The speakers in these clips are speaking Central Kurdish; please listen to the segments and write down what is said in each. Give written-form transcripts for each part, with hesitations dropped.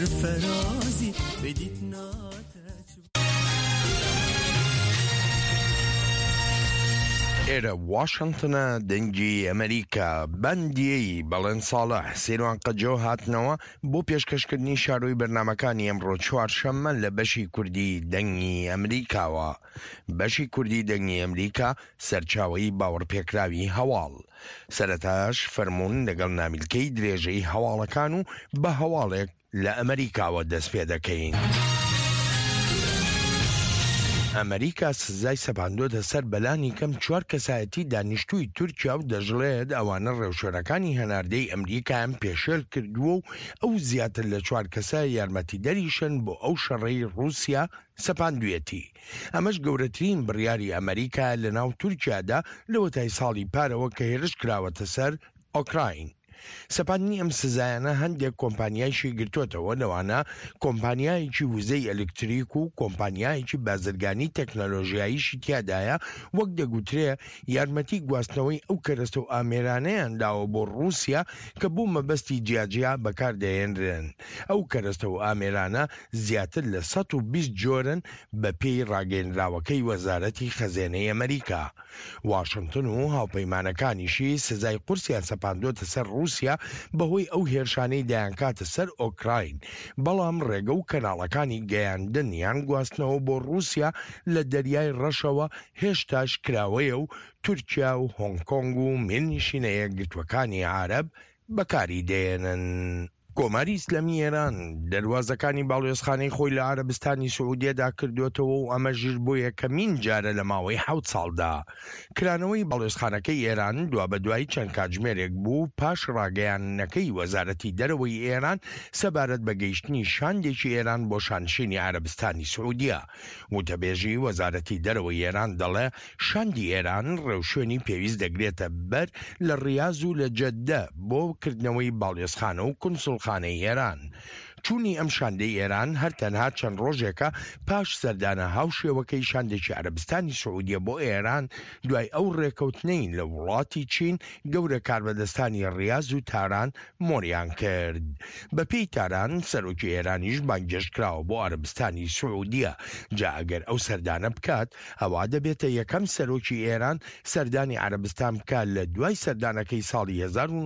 فرازي بديت ناتج إلى واشنطن دنجي أمريكا بندي بلن صالح سيروان قجو هاتنوا بو پێشکەشکردنی شاروی بەرنامەکانی ئەمڕۆ چوارشەممە لە بەشی کوردی دەنگی ئەمریکاوە. بەشی کوردی دەنگی ئەمریکا سەرچاوەی باوەڕپێکراوی هەواڵ سەرەتاش فەرموون لەگەڵ نامیلکەی درێژەی هەواڵەکان و بە هەواڵێک لە ئەمریکاوە دەست پێ دەکەین. ئەمریکا سزای سەپاندۆتە سەر بەلانی کەم 4 کەسایەتی دانیشتووی تورکیا و دەژڵێت ئەوانە ڕێوشێنەکانی هەناردەی ئەمریکایان پێشێل کردووە و ئەو زیاتر لە 4 کەسە یارمەتی دەریشن بۆ ئەو شەڕەی رووسیا سەپاندوێتی. ئەمەش گەورەترین بڕیاری ئەمریکا لە ناو تورکیادا لەوە تای ساڵی پارەوە کە هێرش کراوەتە سەر ئۆکراین. سەپاندنی ئەم سزایانە هەندێک کۆمپانیایشی گرتوۆتەوە، لەوانە کۆمپانیایەکی وزەی ئەلکتریک و کۆمپانیایەکی بازرگانی تەکنەلۆژیاییشی تیادایە، وەک دەگوترێ یارمەتی گواستنەوەی ئەو کەرەستە و ئامێرانەیان داوە بۆ رووسیا کە بۆ مەبەستی جیاجیا بەکاردەهێنرێن. ئەو کەرەستە و ئامێرانە زیاتر لە 120 جۆرن بە پێی ڕاگەیەنراوەکەی وەزارەتی خەزێنەی ئەمریکا. واشنتن و هاوپەیمانەکانیشی سزای قورسیان سەپاندۆتە سەر رووسیا بەهۆی ئەو هێرشانەی دایانکاتە سەر ئۆکراین، بەڵام ڕێگە و کەناڵەکانی گەیاندن یان گواستنەوە بۆ رووسیا لە دەریای ڕەشەوە هێشتاش کراوەیە و تورکیا و هۆنگکۆنگ و مێرنشینە یەکگرتووەکانی عارەب بەکاری دێنن. کۆماری ئیسلامی ئێران دەواازەکانی باڵێۆزخانەی خۆی لە عەرەبستانی سعودیەدا کردوێتەوە و ئەمەژر بۆ یەکەمین جارە لە ماوەی 7 ساڵدا. کرانەوەی باڵێۆزخانەکەی ئێران دوا بە دوای چەند کاتژمێرێک بوو پاش ڕاگەیاندنەکەی وەزارەتی دەرەوەی ئێران سەبارەت بە گەیشتنی شاندێکی ئێران بۆ شانشینی عەرەبستانی سعودیە. وتەبێژی وەزارەتی دەرەوەی ئێران دەڵێ شاندی ئێران ڕێوشێنی پێویست دەگرێتە بەر لە ڕیاز و لە جەددە بۆ کردنەوەی باڵێۆزخانە و کونسڵخانەی ئێران. چوونی ئەم شاندەی ئێران هەر تەنها چەند ڕۆژێکە پاش سەردانە هاوشێوەکەی شاندێکی عەرەبستانی سعودیە بۆ ئێران دوای ئەو ڕێکەوتنەی لە وڵاتی چین گەورە کاربەدەستانی ڕیاز و تاران مۆریان کرد. بەپێی تاران سەرۆکی ئێرانیش بانگێشتکراوە بۆ عەرەبستانی سعودیە. جا ئەگەر ئەو سەردانە بکات ئەوا دەبێتە یەکەم سەرۆکی ئێران سەردانی عەرەبستان بکات لە دوای سەردانەکەی ساڵی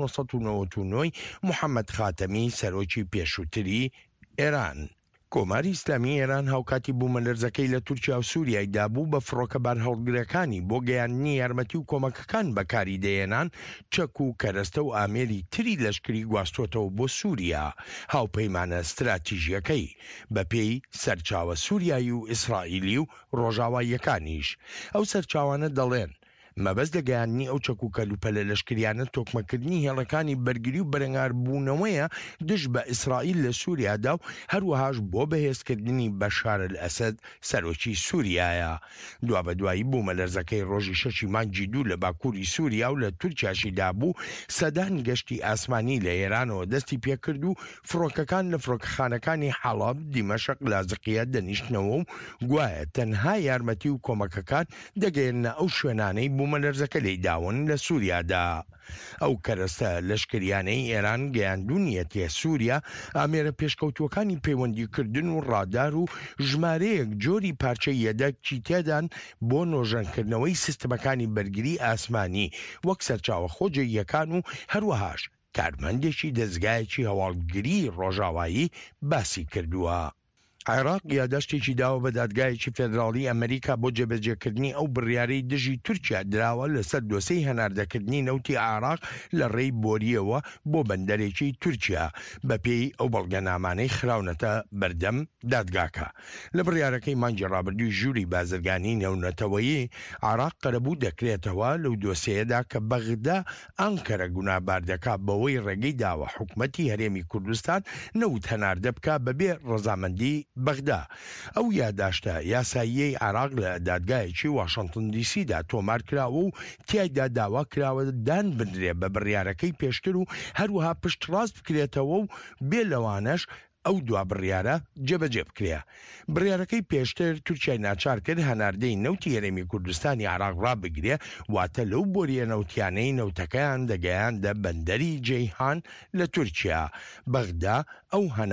1999 محەممەد خاتەمی سەرۆکی پێشووتری ئێران. کۆماری ئیسلامی ئێران هاوکاتی بوومەلەرزەکەی لە تورکیا و سووریای دابوو بە فڕۆکەبار هەڵگرەکانی بۆ گەیاندنی یارمەتی و کۆمەکەکان بەکاری دەهێنان چەک و کەرەستە و ئامێری تری لەشکری گواستوۆتەوە بۆ سووریا. هاوپەیمانە استراتیژیەکەی بە پێی سەرچاوە سووریایی و ئیسرائیلی و ڕۆژاواییەکانیش. ئەو سەرچاوانە دەڵێن مەبەست لەگەیاندنی ئەو چەک و کەلوپەلە لەشکریانە تۆکمەکردنی هێڵەکانی بەرگری و بەرەنگاربوونەوەیە دژ بە ئیسرائیل لە سووریادا و هەروەهاش بۆ بەهێزکردنی بەشار ئەسەد سەرۆکی سووریایە. دوا بە دوایی بوومەلەرزەکەی ڕۆژی 6 مانگی 2 لە باکووری سووریا و لە تورکیاشی دابوو سەدان گەشتی ئاسمانی لە ئێرانەوە دەستی پێکرد و فڕۆکەکان لە فڕۆکەخانەکانی حەڵەب، دیمەشق، لازقیە دەنیشتنەوە و گوایە تەنها یارمەتی و کۆمەکەکان دەگەێنە ئەو شوێنانەی بوومەلەرزەکە لەی داون لە سووریادا. ئەو کەرەستە لەشکریانەی ئێران گەیاندونیەتێ سووریا ئامێرە پێشکەوتوەکانی پەیوەندیکردن و ڕادار و ژمارەیەک جۆری پارچەی یەدەکی تێدان بۆ نۆژەنکردنەوەی سیستەمەکانی بەرگری ئاسمانی وەک سەرچاوە خۆجێیەکان و هەروەهاش کارمەندێکی دەستگایەکی هەواڵگری ڕۆژاوایی باسی کردووە. عێراق یاداشتێکی داوە بە دادگایەکی فێدراڵی ئەمریکا بۆ جێبەجێکردنی ئەو بڕیارەی دژی تورکیا دراوە لەسەر دۆسەی هەناردەکردنی نەوتی عێراق لە ڕێی بۆریەوە بۆ بەندەرێکی تورکیا بەپێی ئەو بەڵگەنامانەی خراونەتە بەردەم دادگاکە. لە بڕیارەکەی مانگی ڕابردووی ژووری بازرگانی نێونەتەوەیی عێراق قەرەبوو دەکرێتەوە لەو دۆسەیەدا کە بەغدا ئەنکەرە گونابار دەکات بەوەی ڕێگەی داوە حکومەتی هەرێمی کوردستان نەوت هەناردە بکە بەبێ ڕەزامەندی بەغدا. ئەو یاداشتە یاساییەی عێراق لە دادگایەکی واشنتن دیسیدا تۆمار کراوە و تیایدا داوا کراوە دان بنرێ بە بڕیارەکەی پێشتر و هەروەها پشت ڕاست بکرێتەوە و بێ لەوانەش ئەو دوا بڕیارە جێبەجێ بکرێ. بڕیارەکەی پێشتر تورکیای ناچار کرد هەناردەی نەوتی هەرێمی کوردستانی عێراق ڕابگرێ، واتە لەو بۆریە نەوتیانەی نەوتەکەیان دەگەیاندە بەندەری جەیهان لە تورکیا. بەغدا ئەو